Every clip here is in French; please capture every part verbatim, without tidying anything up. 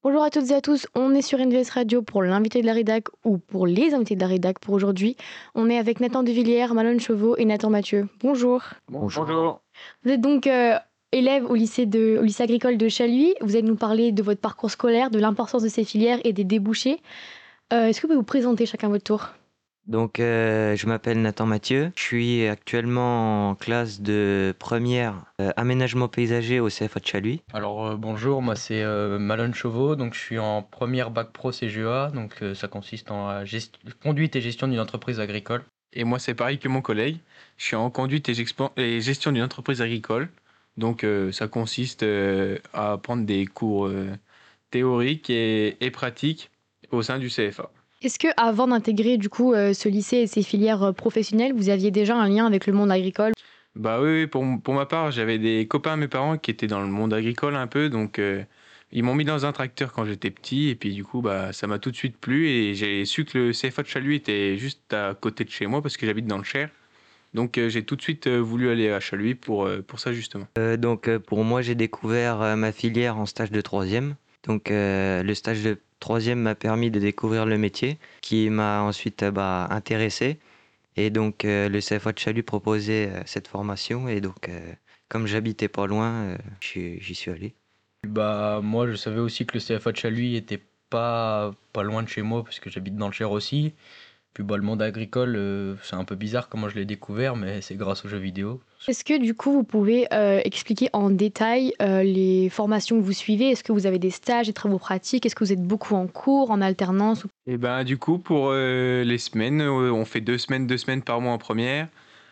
Bonjour à toutes et à tous, on est sur N V S Radio pour l'invité de la rédac ou pour les invités de la rédac pour aujourd'hui. On est avec Nathan Devilliers, Malone Chauveau et Nathan Mathieu. Bonjour. Bonjour. Bonjour. Vous êtes donc euh, élève au lycée, de, au lycée agricole de Chaluis. Vous allez nous parler de votre parcours scolaire, de l'importance de ces filières et des débouchés. Euh, Est-ce que vous pouvez vous présenter chacun votre tour? Donc, euh, je m'appelle Nathan Mathieu. Je suis actuellement en classe de première euh, aménagement paysager au C F A de Chaluis. Alors euh, bonjour, moi c'est euh, Malone Chauveau, donc je suis en première bac pro C G E A, donc euh, ça consiste en la gest- conduite et gestion d'une entreprise agricole. Et moi, c'est pareil que mon collègue. Je suis en conduite et, j'expo- et gestion d'une entreprise agricole. Donc, euh, ça consiste euh, à prendre des cours euh, théoriques et, et pratiques au sein du C F A. Est-ce que avant d'intégrer du coup euh, ce lycée et ces filières euh, professionnelles, vous aviez déjà un lien avec le monde agricole? Bah oui, oui, pour, pour ma part, j'avais des copains à mes parents qui étaient dans le monde agricole un peu. Donc, euh, ils m'ont mis dans un tracteur quand j'étais petit. Et puis, du coup, bah, ça m'a tout de suite plu. Et j'ai su que le C F A de Chaluis était juste à côté de chez moi parce que j'habite dans le Cher. Donc euh, j'ai tout de suite euh, voulu aller à Chaluis pour, euh, pour ça justement. Euh, donc, euh, pour moi, j'ai découvert euh, ma filière en stage de troisième. Donc, euh, le stage de troisième m'a permis de découvrir le métier, qui m'a ensuite euh, bah, intéressé. Et donc, euh, le C F A de Chaluis proposait euh, cette formation. Et donc, euh, comme j'habitais pas loin, euh, j'y j'y suis allé. Bah moi je savais aussi que le C F A de Chaluis était pas, pas loin de chez moi parce que j'habite dans le Cher aussi. Puis bah le monde agricole, euh, c'est un peu bizarre comment je l'ai découvert, mais c'est grâce aux jeux vidéo. Est-ce que du coup vous pouvez euh, expliquer en détail euh, les formations que vous suivez? Est-ce que vous avez des stages, des travaux pratiques? Est-ce que vous êtes beaucoup en cours, en alternance? Et ben du coup pour euh, les semaines, euh, on fait deux semaines, deux semaines par mois en première.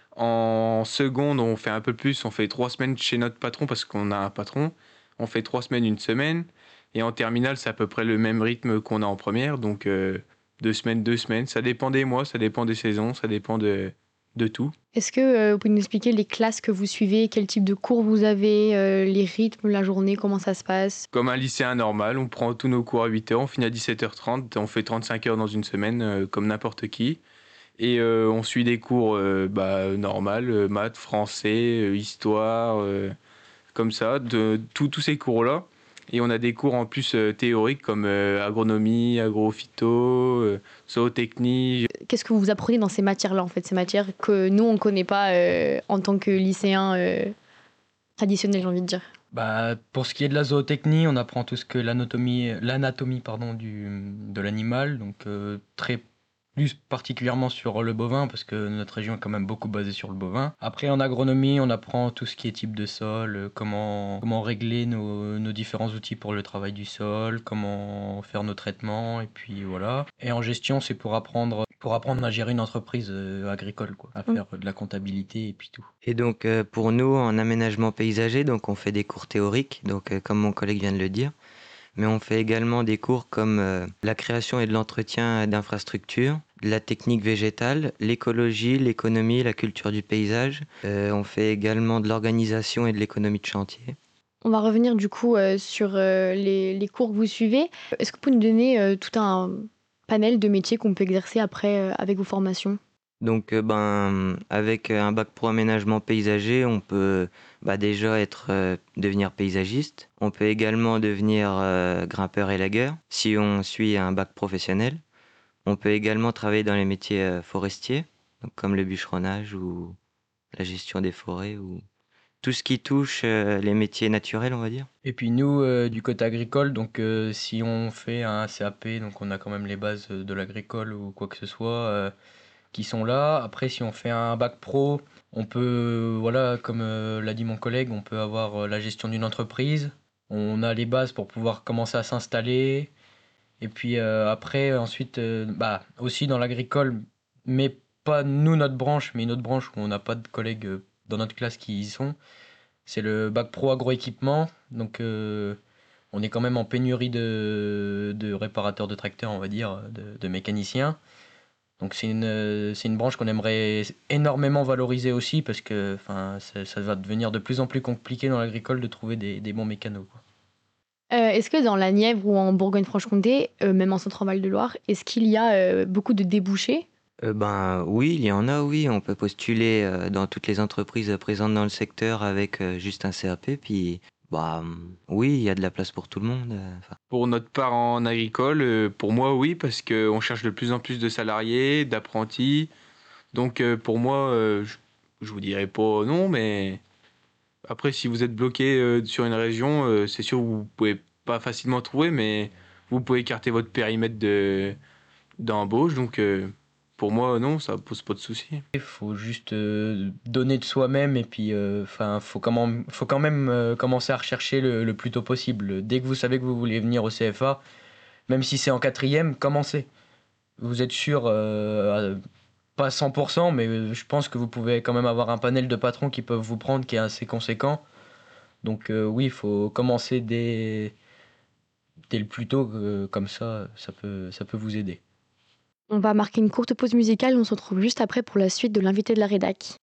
En seconde, on fait un peu plus, on fait trois semaines chez notre patron parce qu'on a un patron. On fait trois semaines, une semaine. Et en terminale, c'est à peu près le même rythme qu'on a en première. Donc euh, deux semaines, deux semaines. Ça dépend des mois, ça dépend des saisons, ça dépend de, de tout. Est-ce que euh, vous pouvez nous expliquer les classes que vous suivez, quel type de cours vous avez, euh, les rythmes, la journée, comment ça se passe? Comme un lycéen normal, on prend tous nos cours à huit heures, on finit à dix-sept heures trente, on fait trente-cinq heures dans une semaine, euh, comme n'importe qui. Et euh, on suit des cours euh, bah, normales, euh, maths, français, euh, histoire, euh, comme ça, de tous tous ces cours-là. Et on a des cours en plus euh, théoriques comme euh, agronomie, agrophyto, euh, zootechnie. Qu'est-ce que vous apprenez dans ces matières-là, en fait, ces matières que nous, on ne connaît pas euh, en tant que lycéen euh, traditionnel, j'ai envie de dire? Bah pour ce qui est de la zootechnie, on apprend tout ce que l'anatomie, l'anatomie pardon du de l'animal, donc euh, très plus particulièrement sur le bovin, parce que notre région est quand même beaucoup basée sur le bovin. Après, en agronomie, on apprend tout ce qui est type de sol, euh, comment, comment régler nos, nos différents outils pour le travail du sol, comment faire nos traitements, et puis voilà. Et en gestion, c'est pour apprendre, pour apprendre à gérer une entreprise euh, agricole, quoi, à Mm. faire de la comptabilité et puis tout. Et donc euh, pour nous en aménagement paysager, donc on fait des cours théoriques, donc euh, comme mon collègue vient de le dire, mais on fait également des cours comme euh, la création et de l'entretien d'infrastructures, la technique végétale, l'écologie, l'économie, la culture du paysage. Euh, on fait également de l'organisation et de l'économie de chantier. On va revenir du coup euh, sur euh, les, les cours que vous suivez. Est-ce que vous pouvez nous donner euh, tout un panel de métiers qu'on peut exercer après euh, avec vos formations? Donc euh, ben avec euh, un bac pro aménagement paysager, on peut bah, déjà être euh, devenir paysagiste. On peut également devenir euh, grimpeur élagueur si on suit un bac professionnel. On peut également travailler dans les métiers euh, forestiers, donc comme le bûcheronnage ou la gestion des forêts ou tout ce qui touche euh, les métiers naturels, on va dire. Et puis nous, euh, du côté agricole, donc euh, si on fait un C A P, donc on a quand même les bases euh, de l'agricole ou quoi que ce soit euh, qui sont là. Après, si on fait un bac pro, on peut, euh, voilà, comme euh, l'a dit mon collègue, on peut avoir euh, la gestion d'une entreprise. On a les bases pour pouvoir commencer à s'installer. Et puis euh, après, ensuite, euh, bah, aussi dans l'agricole, mais pas nous, notre branche, mais une autre branche où on n'a pas de collègues euh, dans notre classe qui y sont. C'est le bac pro agroéquipement. Donc, euh, on est quand même en pénurie de, de réparateurs de tracteurs, on va dire, de, de mécaniciens. Donc, c'est une, euh, c'est une branche qu'on aimerait énormément valoriser aussi parce que enfin, ça, ça va devenir de plus en plus compliqué dans l'agricole de trouver des, des bons mécanos, quoi. Euh, est-ce que dans la Nièvre ou en Bourgogne-Franche-Comté, euh, même en Centre-Val de Loire, est-ce qu'il y a euh, beaucoup de débouchés? Euh, ben oui, il y en a, oui. On peut postuler euh, dans toutes les entreprises présentes dans le secteur avec euh, juste un C A P. Puis Bah hum, oui, il y a de la place pour tout le monde. euh, enfin. Pour notre part en agricole, euh, pour moi, oui, parce qu'on cherche de plus en plus de salariés, d'apprentis. Donc euh, pour moi, euh, je, je vous dirais pas non, mais après, si vous êtes bloqué euh, sur une région, euh, c'est sûr que vous pouvez pas facilement trouver, mais vous pouvez écarter votre périmètre de, d'embauche. Donc euh, pour moi, non, ça pose pas de souci. Il faut juste euh, donner de soi-même et puis enfin faut comment faut quand même euh, commencer à rechercher le, le plus tôt possible. Dès que vous savez que vous voulez venir au C F A, même si c'est en quatrième, commencez. Vous êtes sûr, euh, à- pas cent pour cent, mais euh, je pense que vous pouvez quand même avoir un panel de patrons qui peuvent vous prendre qui est assez conséquent. Donc euh, oui, il faut commencer dès, dès le plus tôt, euh, comme ça, ça peut, ça peut vous aider. On va marquer une courte pause musicale, on se retrouve juste après pour la suite de l'invité de la rédac.